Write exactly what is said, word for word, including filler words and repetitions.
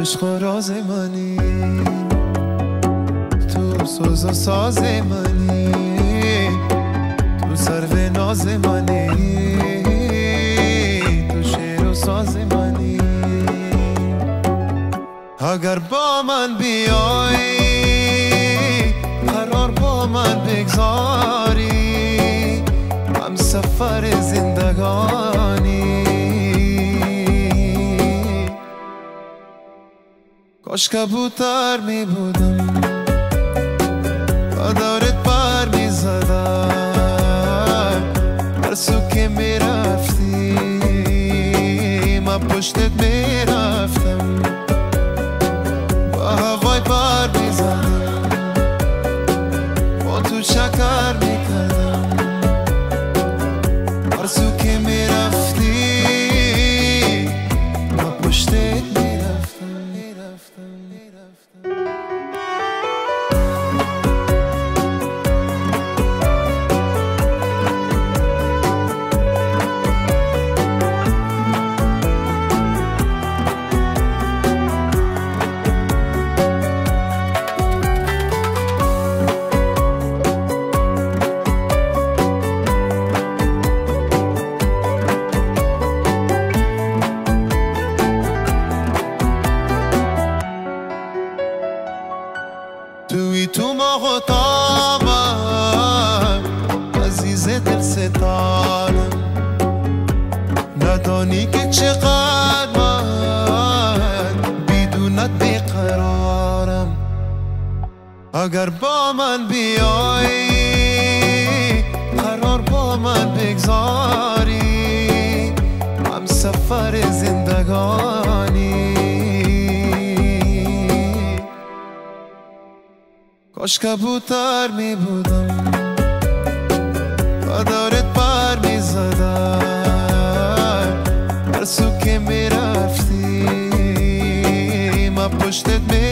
عشق و راز منی، تو سوز و ساز منی، تو سرو ناز منی، تو شعر و ساز منی. اگر با من بیایی قرار با من بگذاری، هم سفر زندگانی. کاش کبوتر می بودم با دارت پر می زدم، هر سو که می رفتی من پشتت می رفتم، با هوای پر می زدم، با تو شکر می کردم، هر سو که می رفتی من پشتت می رفتم. توی تو ماه و تابم عزیز دل ستانم، ندانی که چقدر من بدونت بیقرارم. اگر با من بیایی قرار با من بگذاری، هم سفر زندگانی. کاش کبوتر می بودم با دارت پر می زدم، هر سو که می رفتی من پشتت می